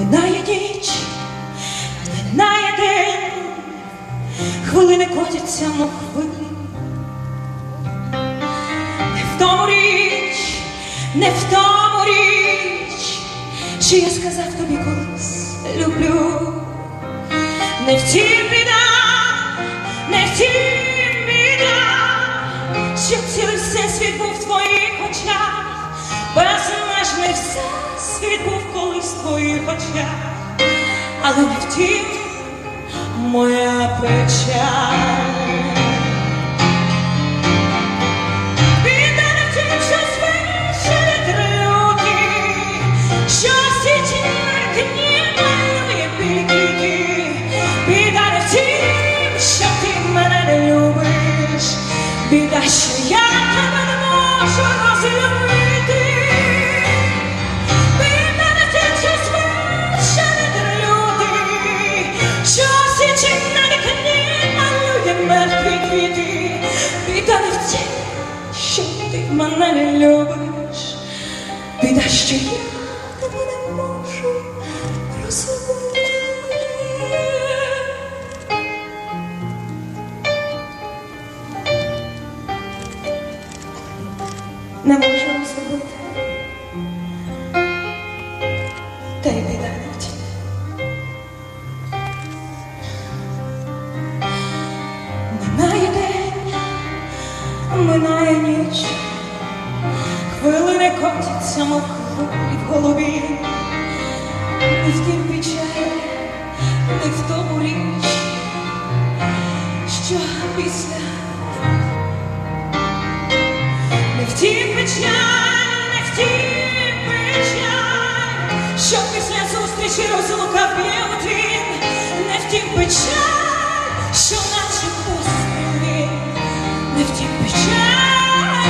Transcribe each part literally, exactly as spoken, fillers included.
Минає ніч, минає день, хвилини котяться, мов хвилі. Не в тому річ, не в тому річ, що я сказав тобі колись люблю. Не в тім біда, не в тім біда, що цілий всесвіт був в твоїх очах. Безмежний всесвіт був колись в твоїх очах, але не в тім моя печаль. Біда не в тім, що свише вітри люті, що січні дні малює пікіки. Біда не в тім, що ти мене не любиш, біда, що я тебе не можу розлюбити. Біда не в тім, що свише вітри люті, що січні дні малює мертві квіти. Біда не в тім, що ти мене не любиш, біда, що я тебе не можу розлюбити. Не можу розлюбити, та й біда не в тім. Минає день, минає ніч, хвилини котяться, мов хвилі в голові. Не в тім печаль, не в тому річ, що після. Не в тім печаль, не в тім печаль, що після зустрічі розлука б'є у твін. Не в тім печаль, що наче постріли, не в тім печаль.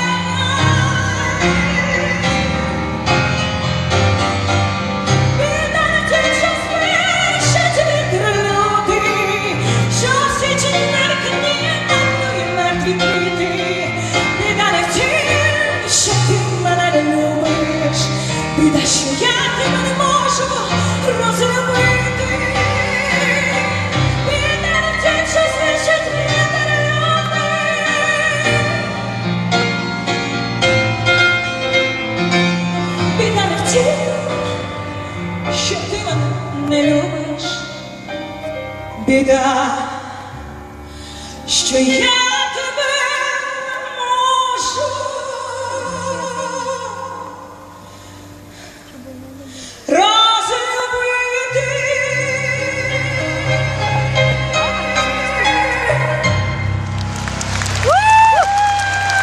Біда не в тім, що спишуть вітри люті, що січень на вікні малює мертві квіти. Біда не в тім, що ти мене не любиш, біда, що я тебе не можу розлюбити. Біда не в тім, що свищить вітер лютий. Біда не в тім, що ти мене не любиш, біда, що я